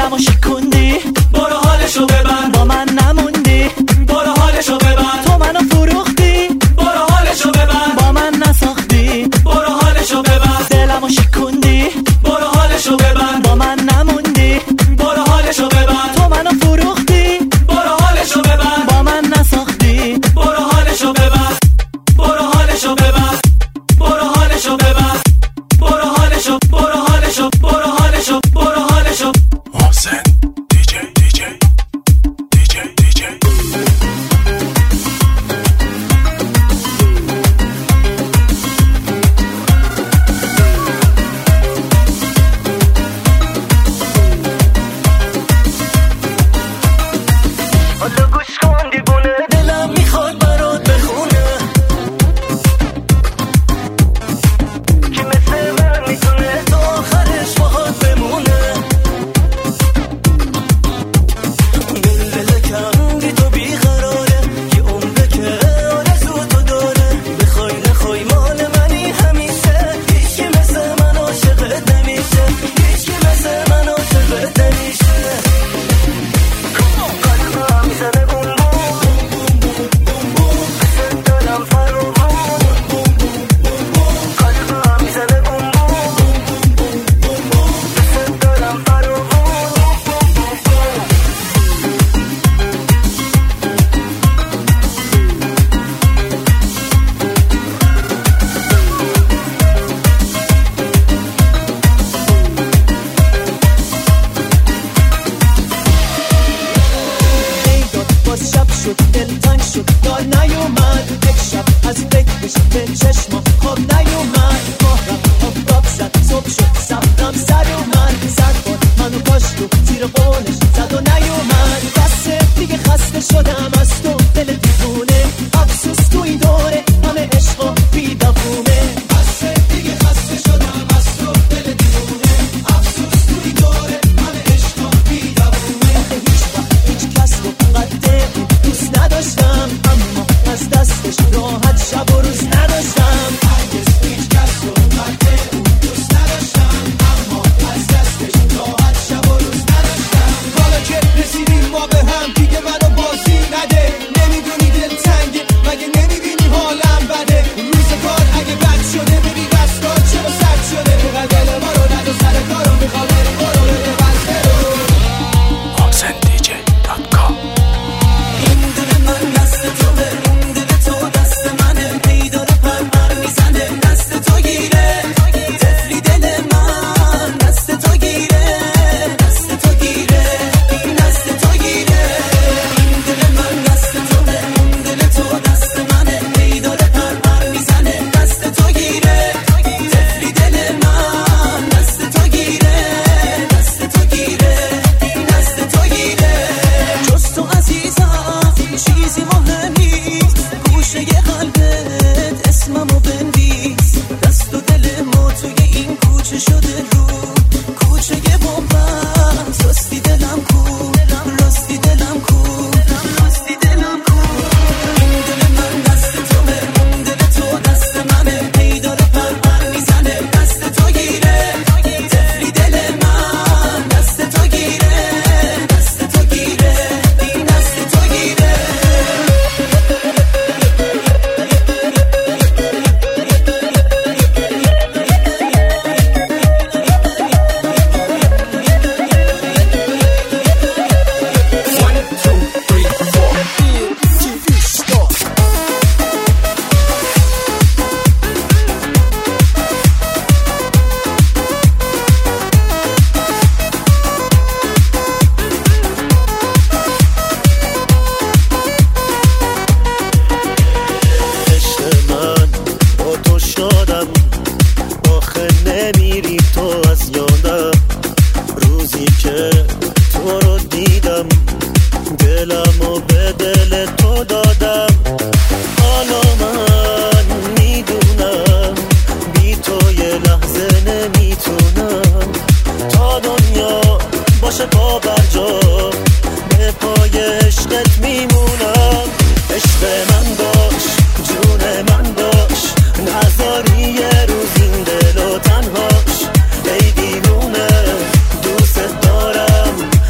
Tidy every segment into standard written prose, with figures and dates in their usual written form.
دلمو شکوندی، برو حالشو ببر، با من نموندی، برو حالشو ببر، تو منو فروختی، برو حالشو ببر، با من نساختی، برو حالشو ببر، دلمو شکوندی، برو حالشو ببر، با من نموندی، برو حالشو ببر، تو منو فروختی، برو حالشو ببر، با من نساختی، برو حالشو ببر، برو حالشو ببر، برو حالشو ببر، برو حالشو، برو حالشو، برو حالشو، برو حالشو. محسن دیجی حالا گوش کن دیوونه، دلم میخواد برات بخونه که مثل من میتونه تا آخرش باهات بمونه. دل کندی تو بیقراره، یه عمره که آرزو تو داره، بخوای نخوای مال منی همیشه، هیچی مثل من عاشقت نمیشه، هیچی مثل من عاشقت نمیشه. قلبم میزنه بوم بوم، مثل دلم فرو قلبم میزنه بوم بوم، مثل دلم فرو باز شب شد دل تنگ شد دار نیومد، یک شب از فکرش به چشمم خواب نیومد، ماهرم آفتاب زد صبح شد صبرم سر اومد، صد بار منو کاشت و زیر قولش زد و نیومد، بسه دیگه خسته شدم از تو دل دیوونه، افسوس تو این دوره همه عشق و بیدفونه، بسه دیگه خسته شدم از تو دل دیوونه، افسوس تو این دوره همه عشق و بیدفونه. هیچ وقت هیچ کس رو قد دوست نداشتم، اما از دستش راحت شب و روز نداشتم، هرگز هیچ کس رو قد دوست نداشتم، اما از دستش راحت شب و روز نداشتم. حالا که رسیدیم ما به هم دیگه منو بازی نده، نمیدونی دل تنگه مگه نمیبینی حالم بده، روزگار اگه بد شده ببین دستار چرا سرد شده، بقدر دل ما رو ند و سر کارو میخوام بری برو بده بسته رو. محسندj.com این دل من دست توه، این دل تو دست منه، ای داره پر میزنه، دست تو گیره تفلی دل من، دست تو گیره، دست تو گیره، این دست تو گیره، این دل من دست توه، این دل تو دست منه، ای داره پر میزنه، دست تو گیره تفلی دل من، دست تو گیره، دست تو گیره، این دست تو گیره. جز تو عزیزم چیزی مهم نیست، گوشه قلبت اسممو بنویس، دست و دل ما توی این کوچه شده رو کوچه بومبست، راستی دلم کو، راستی دلم کو، راستی دلم کو. این دل من دست توه، این دل تو دست منه، ای داره پر میزنه، دست تو گیره تفلی دل من، دست تو گیره، دست تو گیره، این دست تو گیره. عشق من با تو شادم، آخه نمیری تو از یادم، روزی که تو رو دیدم دلمو به دل تو دادم، حالا من میدونم بی تو یه لحظه نمیتونم، تا دنیا باشه پا بر جا به پای عشقت میمونم، عشق من باش جون من باش، نذاری یه روز این دل و تنهاش، ای دیوونه دوست دارم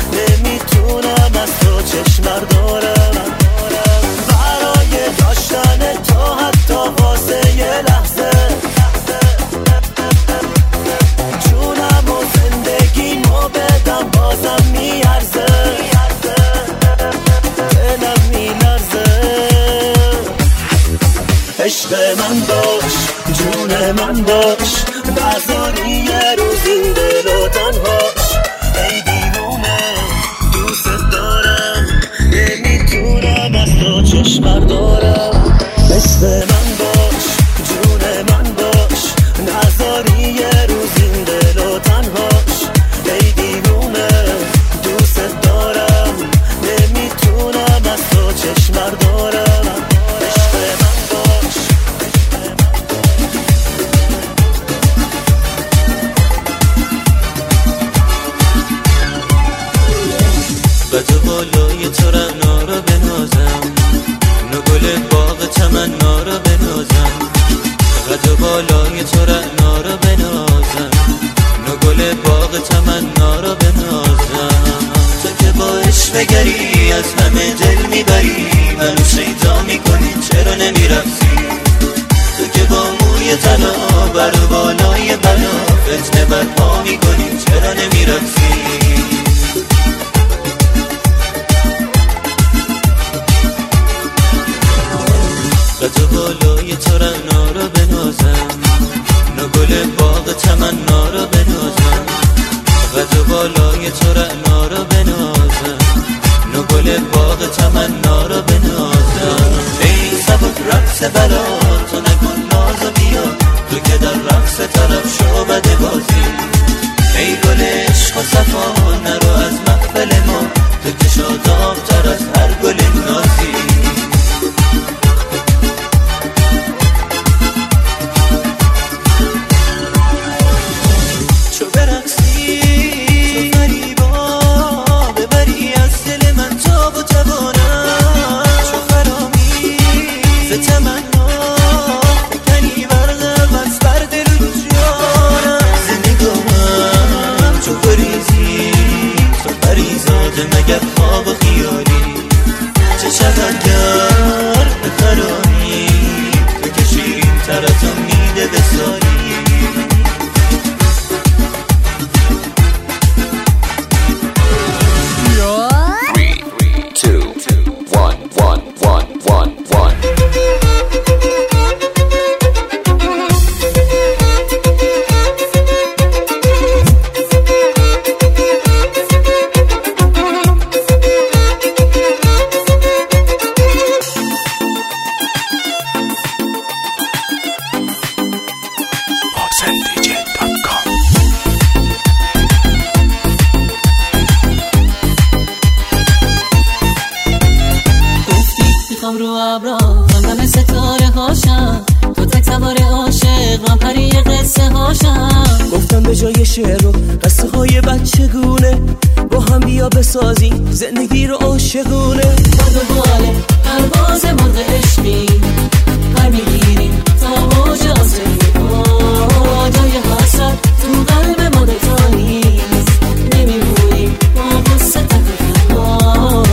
نذاری یه روز این دل و تنهاش ای دیوونه دوست دارم نمیتونم از تو چشم بردارم مثل من باش جون من باش نذاری یه روز این دل و تنهاش ای دیوونه دوست دارم نمیتونم از تو چشم بردارم عشق من باش بد و بالای تو رعنا را بنازم نگل باغ تمنا را بنازم بد و بالای تو رعنا را بنازم نگل باغ تمنا را بنازم تو که با عشق گری از همه دل میبری منو شیدا میکنی چرا نمیرفتی تو که با موی طلا بر و بالای بلا فتنه برپا میکنی چرا نمیرفتی بد و بالای تو رعنا را بنازم نگل باغ تمنا را بنازم بد و بالای تو رعنا را بنازم نگل باغ تمنا را بنازم ای سبک رقص بلا تو نکن ناز و بیا تو که در رقص طرف شو بده بازی ای گل عشق و صفا نرو از محفل ما تو که شاداب تر از هر گل نازی مگر خواب و خیالی چه چقدر بخرامی تو که شیرین ترتو میده به سالی 3, 2, 1. میخوام رو ابرا خواندم ستاره هاشم تو تک سوار عاشق من پری قصه هاشم گفتم به جای شعر و قصه های بچگونه با هم بیا بسازیم زندگی رو عاشقونه باد و باله پرواز مرغ عشقی پر میگیریم تا موج آسمانی جای حسرت تو قلب ما دوتا نیست نمیمونیم با قصه تکرار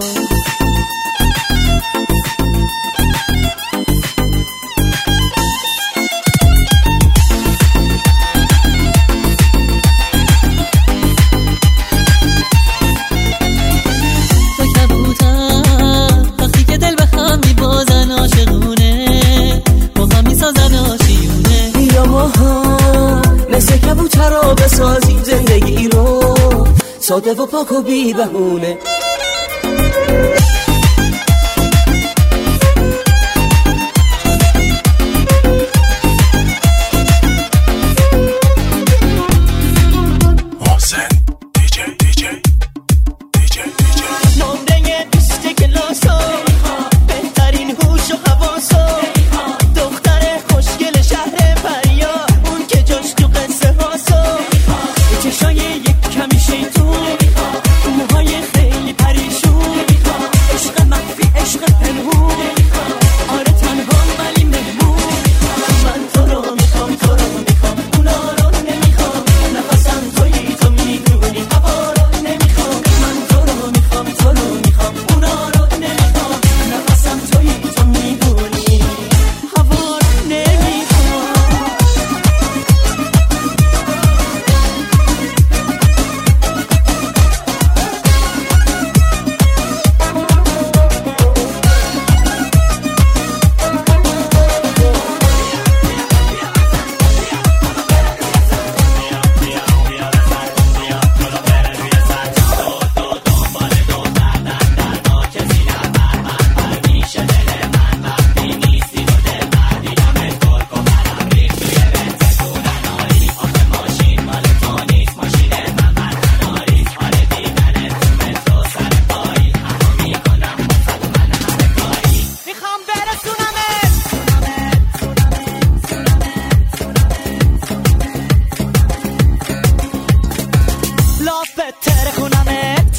بسازیم زندگی رو ساده و پاک و بی بهونه نمره 20 کلاسو بهترین هوش و حواسو دختر خوشگل شهر پریا اون که جاش تو قصه هاسو چشای یک کمی شیطون موهای خیلی پریشون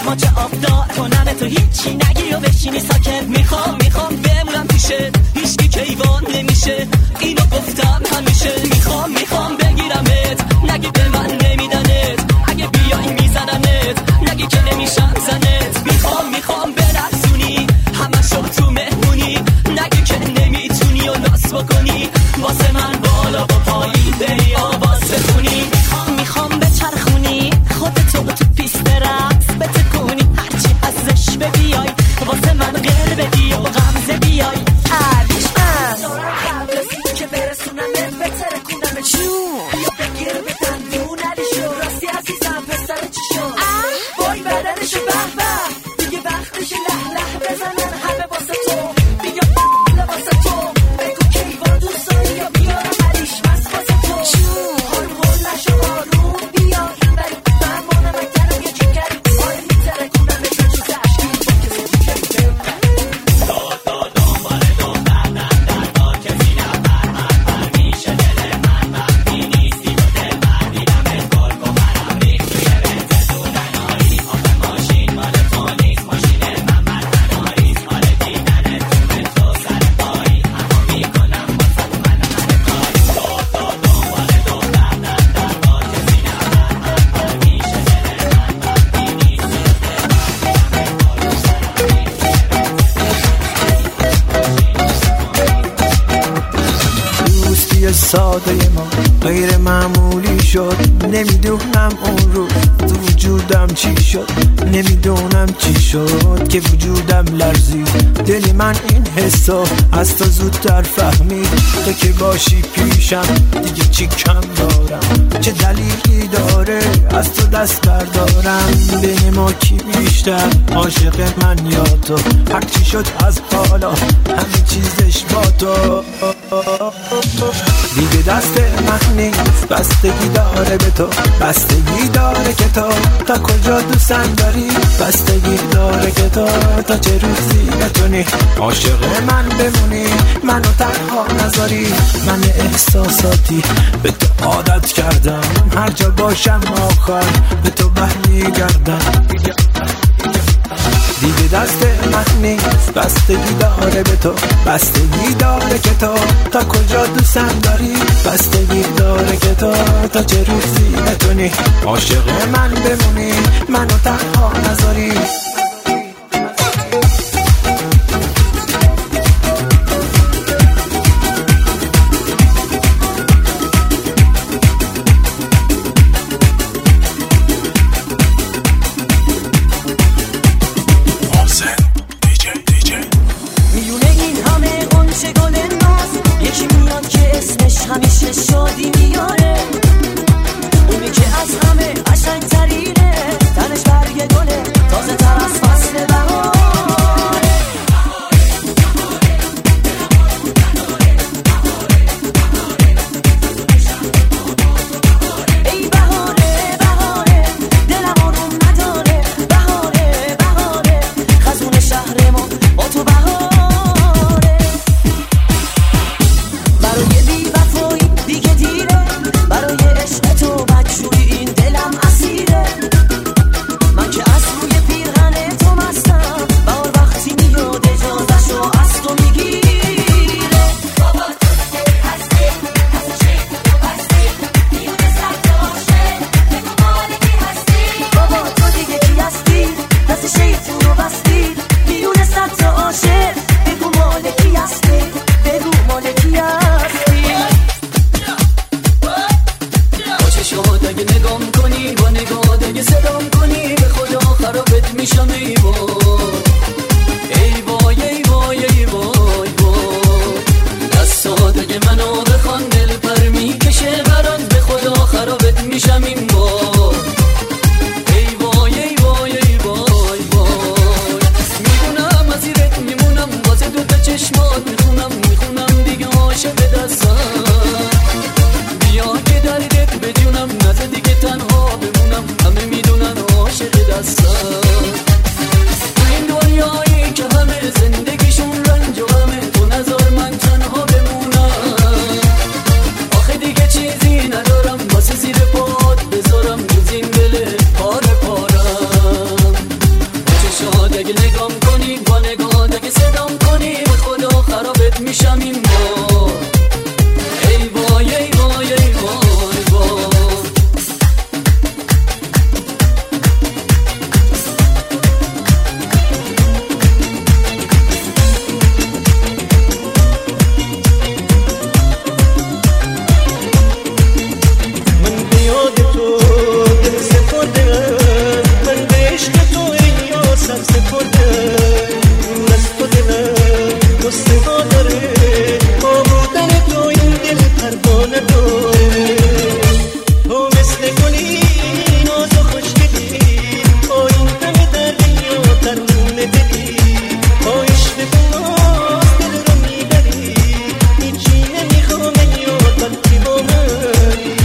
چشما چه آبدار کنم تو هیچی نگی و بشینی ساکت. میخوام بمونم پیشت، هیچکی کیوان نمیشه، اینو گفتم همیشه. میخوام بگیرمت، نگی به من نمیدنت، اگه بیایی میزنمت، نگی که نمیشم زنت. میخوام برسونی همشو تو مهمونی، نگی که نمیتونی و ناس بکنی، واسه من بالا با پایین بری آواز بخونی. میخوام بچرخونی خودتو تو پیست رقص بتکونی، هرچی ازش ببیای واسه من غیر بدی و غمزه بیای. علیش من قبل از این که برسونمت بترکونم جون، بیا بگیر به دندون علیشو، راستی عزیزم پسر چی شد؟ وای بدنشو به دیگه وقتش لح بزنن همه واسه تو، بیا واسه تو بگو کیوان دوست داری یا بیارم علیش بس واسه تو. هول نشو آروم بیا بری برمانم اکترم یه جیگری، آره میترکونم به تو تشکیل با کسی دیگه. دنبال دختر در با کسی نفر میشه دل من بی نیستی و دل من دیدمت گل گوهرم ریخت توی بنت تو تنهایی، آخه ماشین مال تو نیست، ماشین من تنهاییست، مال دیدنت تو مترو سر پایی، اما میکنم واسه من همه کاری. دنبال دختر در با کسی نفر میشه دل من بی نیستی و دوستی ساده ما غیر معمولی شد، نمیدونم اون رو تو وجودم چی شد، نمیدونم چی شد که وجودم لرزید. دل من این حسو از تو زودتر فهمید، تو که باشی پیشم دیگه چی کم دارم، چه دلیلی داره از تو دست بردارم. بین ما کی بیشتر عاشق من یا تو، هرچی شد از بالا همه چیزش با تو. دیگه دست من نیست، بستگی داره به تو، بستگی داره که تو تا کجا دوستم داری، بستگی داره که تو تا چه روزی بتونی عاشق من بمونی، منو تنها نذاری. من احساساتی به تو عادت کردم، هر جا باشم آخر به تو برمیگردم. دیگه دست من نیست، بستگی داره به تو، بستگی داره که تو تا کجا دوستم داری، بستگی داره که تو تا چه روزی بتونی عاشق من بمونی، منو تنها نذاری. همیشه شادی میاره، اونی که از همه قشنگ ترینه، تنش برگ گله تازه تر از فصل بهاره. ای بهاره بهاره دلم آروم نداره، بهاره بهاره خزون شهر ما با تو بهاره. برای بی وفایی دیگه دیره، برای عشق تو بدجوری این دلم اسیره. من که از روی پیرهن تو مستم، بهار وقتی میاد اجازه‌شو از تو میگیره. بابا تو دیگه هستی، از چشم تو بستی، میونه سخت عاشق بگو مالکی هستی. بابا تو دیگه کی هستی، دست شیطون رو بستی، میونه سخت عاشق بگو مالکی هستی، بگو مالکی هستی. شاد اگه نگام کنی، با نگاه اگه صدام کنی، به خدا خرابت میشم ای وای ای وای ای وای وای. دستات اگه منو بخوان دل پر میکشه برات، به خدا خرابت میشم این بار. ای وای ای وای ای وای وای. میدونم از ایرت میمونم، واسه دوتا چشمات میخونم دیگه عاشق دستم. بیا که دردت بدونم، نزد دیگه تنها بمونم، همه میدونن عاشق دستم. تو این دنیایی که همه زندگیشون رنج و غمه، تو نذار من تنها بمونم. آخه دیگه چیزی ندارم واسه زیر پات گلی ناز و خوشگلی با این همه دردی و درمون دلی با عشق تو ناز دل رو میبری هیچی نمیخوام یاد وقتی با منی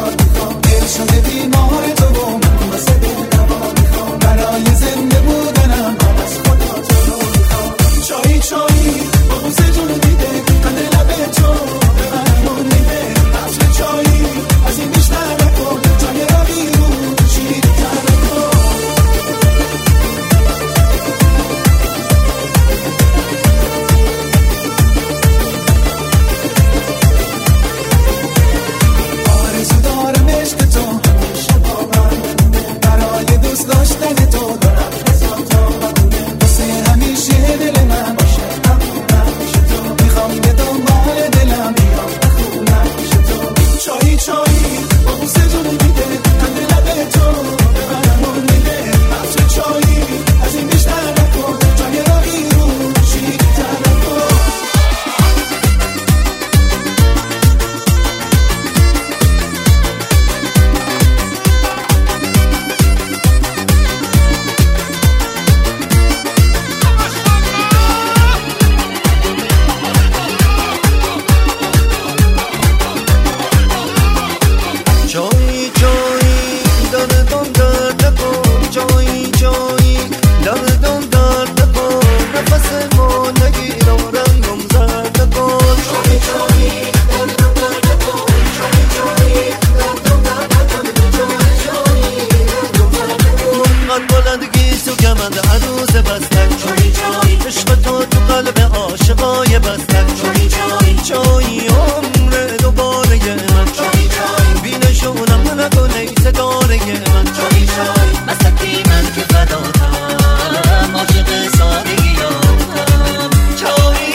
شده بیمار تو و من واسه دل دوا میخوام برای زنده بودن چقدر بلندگی تو کمند هنوز بستن عشق تو تو قلب عاشقای بستن جایی عمر دوباره من بینشونم نگو نیست داره من مسکی من که فداتم عاشق سادگیام جایی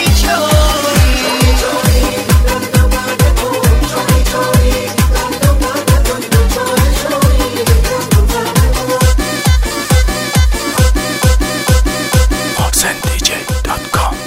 OxenDJ.com.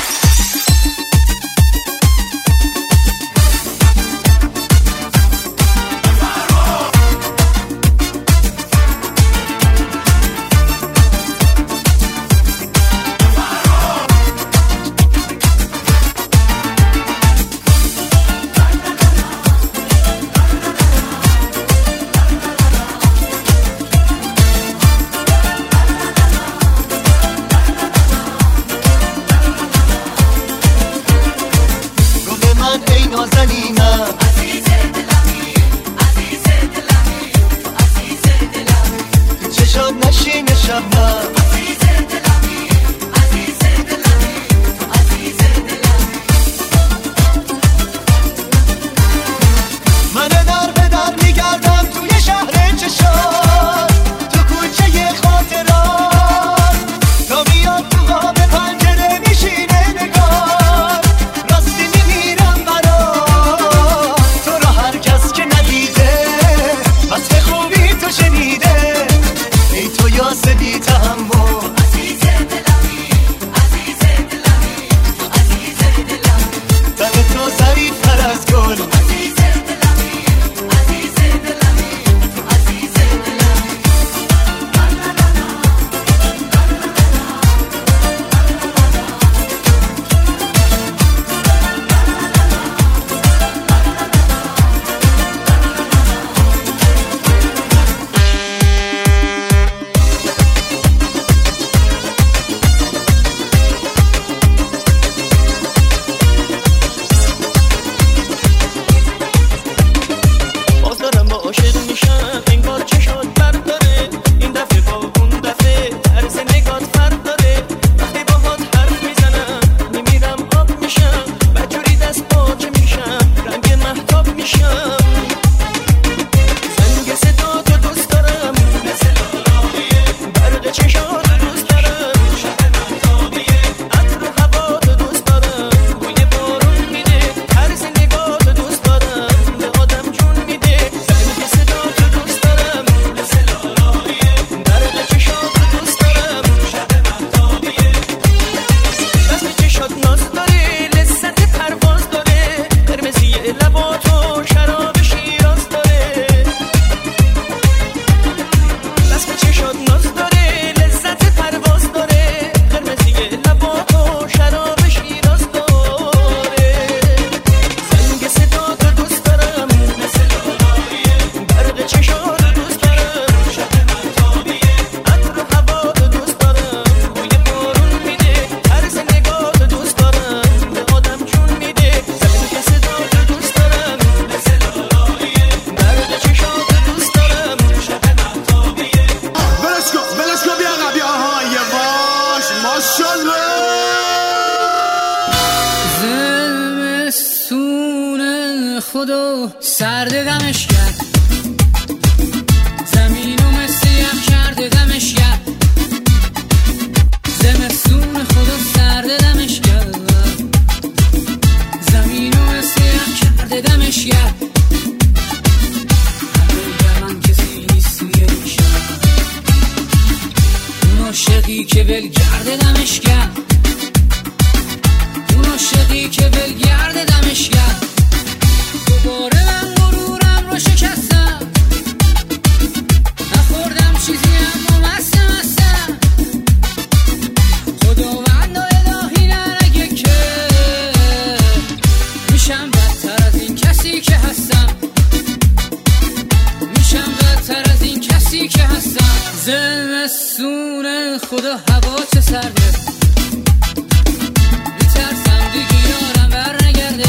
خودو سرد دمش کرد، زمینو مثل یخ کرده دمش کرد، زمستون خودو سرد دمش کرد، زمینو مثل یخ کرده دمش کرد. من کسی نیست توی این شهر، اون عاشقی که ولگرد دمش کرد، اون عاشقی که ولگرد دمش کرد. دوباره من غرورم رو شکستم، نخوردم چیزی اما مستم. خداوند و الهی نرگه که میشم بدتر از این کسی که هستم، میشم بدتر از این کسی که هستم. زمستون خدا هوا چه سرده، میترسم دیگه یارم بر نگرده.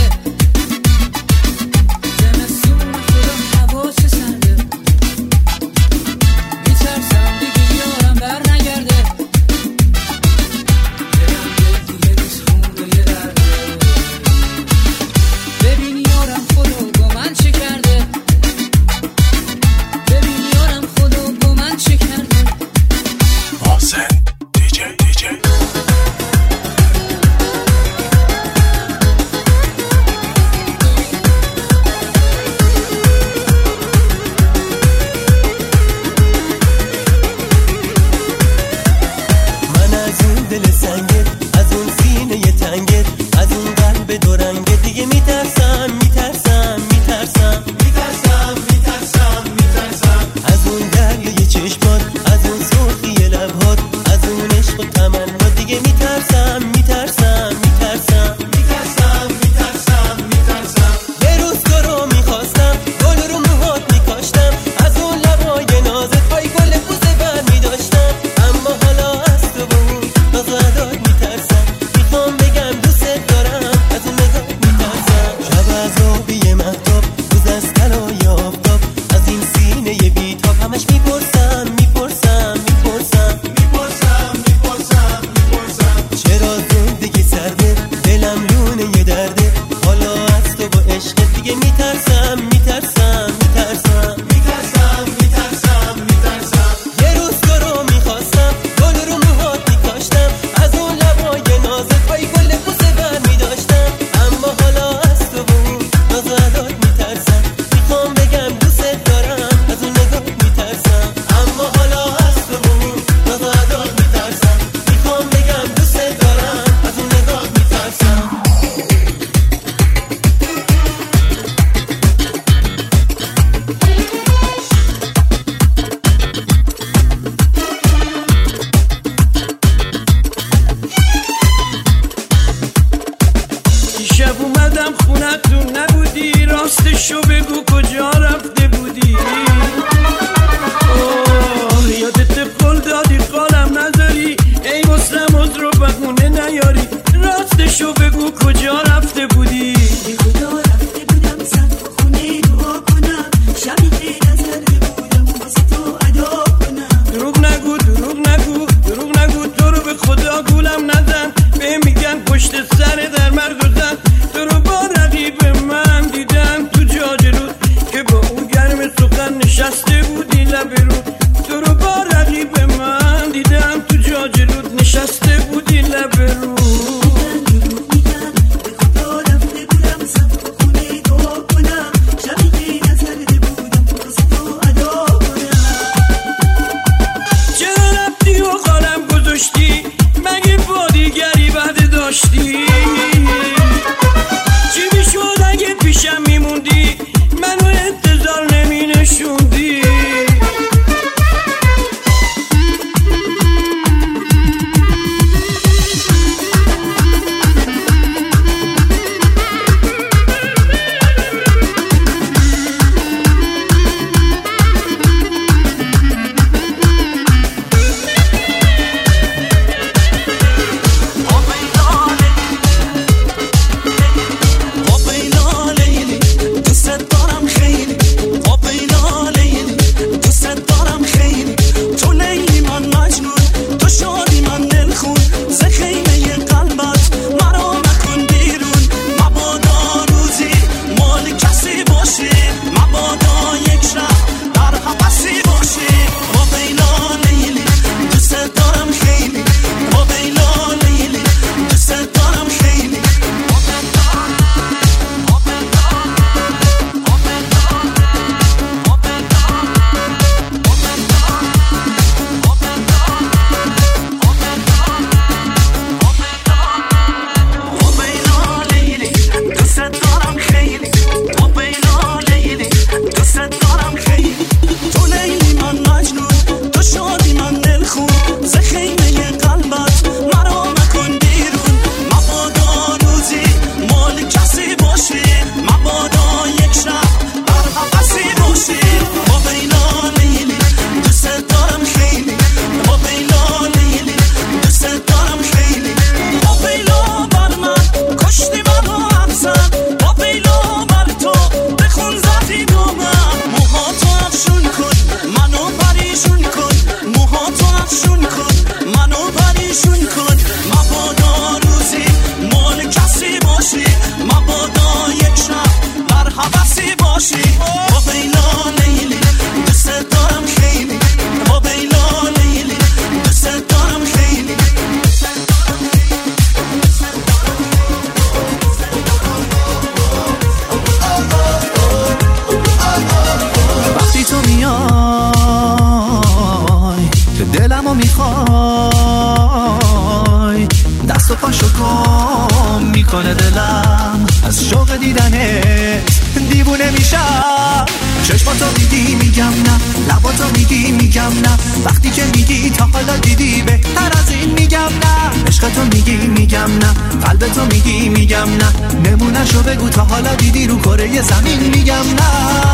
زمستون خدا هوا چه سرده، میترسم دیگه یارم جونشو بگو کجا رفته بودی؟ بی خدا رفته بودم سقف خونه دعا کنم، شبی غیر از کرده بودم واسه تو ادا کنم. دروغ نگو دروغ نگو دروغ نگو، تو رو به خدا گولم نزن. به میگن پشت سر در مرد و زن، تو رو با رقیب من دیدم تو جاجرود که با اون گرم سخن نشسته بودی لب رود. تو رو با رقیب من دیدم تو جاجرود نشسته بودی لب رود. چی میشد اگه پیشم میموندی، منو انتظار نمی نشوندی. دلمو میخوای دست و پاشو گم میکنه دلم از شوق دیدنت دیوونه میشم. چشماتو میگی میگم نه، لباتو میگی میگم نه، وقتی که میگی تا حالا دیدی بهتر از این میگم نه. عشقتو میگی میگم نه، قلبتو میگی میگم نه، نمونهشو بگو تا حالا دیدی رو کره زمین میگم نه.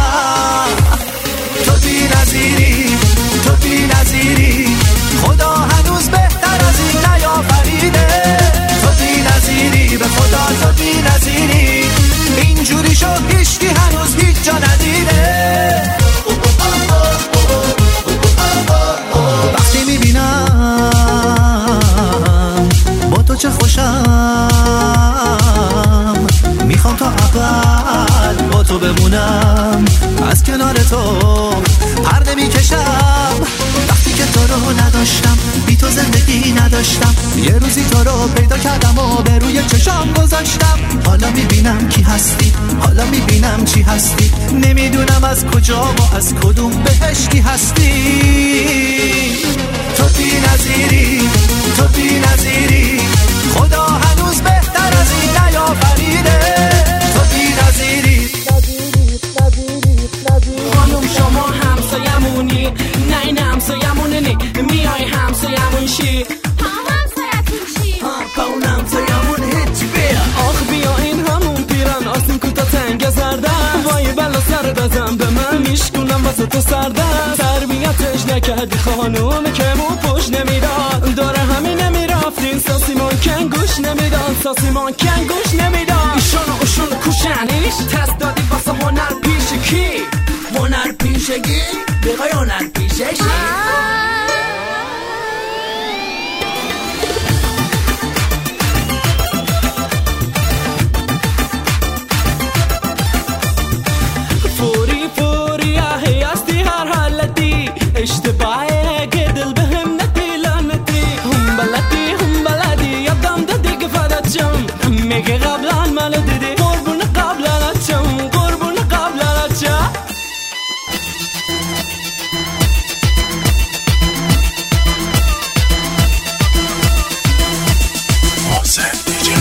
تو بی نظیری تو بی نظیری، خدا هنوز بهتر از این نیافریده. تو بی نظیری به خدا تو بی نظیری، اینجوری شو هیچکی هنوز هیچ جا ندیده. وقتی میبینم با تو چه خوشم، میخوام تا اول با تو بمونم، از کنار تو پرده میکشم. وقتی که تو رو نداشتم، بی تو زندگی نداشتم، یه روزی تو رو پیدا کردم و به روی چشام گذاشتم. حالا میبینم کی هستی، حالا میبینم چی هستی، نمیدونم از کجا و از کدوم بهشتی هستی. تو بی نظیری تو بی نظیری، خدا هنوز بهتر از این نیافریده. تو بی نظیری خانم شما همسایمونی، نه این همسایمونه نی، میای همسایمون شی. همسایتون چی؟ با اون همسایمون هیچی بیا. آخ بیا این همون پیرن، آسین کوتا تنگ زردن، وای بلا سر دزم به من میشکنم واسه تو سردن. تربیتش نکردی خانوم که مو پشت نمیداد، داره همین نمیرفتین ساسیمون کن گوش نمیدان ساسیمان کن گوش نمیدان ایشون و اوشون کوشنیش تست دادی واسه هنر پیش کی هنر پیشگی بقای هنر پیششی فوری فوری اهی هستی هر حالتی اشتباهی که دل بهم نتی لعنتی هم بلدی یادم دادی که فدات شم میگه قبلا منو دیدی قربون قبلا چم قربون قبلا چم محسن دیجی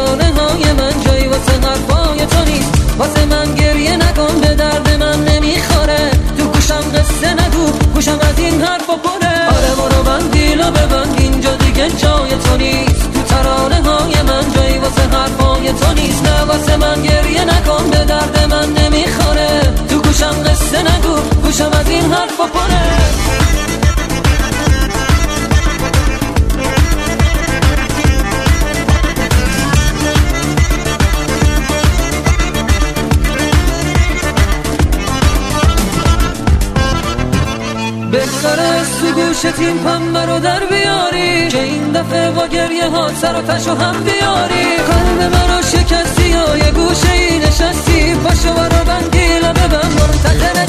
واسه من گریه نکن به درد من نمیخواد آخرش تو گوشت این پنبه رو در بیاری که این دفعه با گریه ها سر و تشو هم بیاری. قلب من رو شکستی یا یه گوشه ای نشستی، پاشو برا بندی لبه من منتظر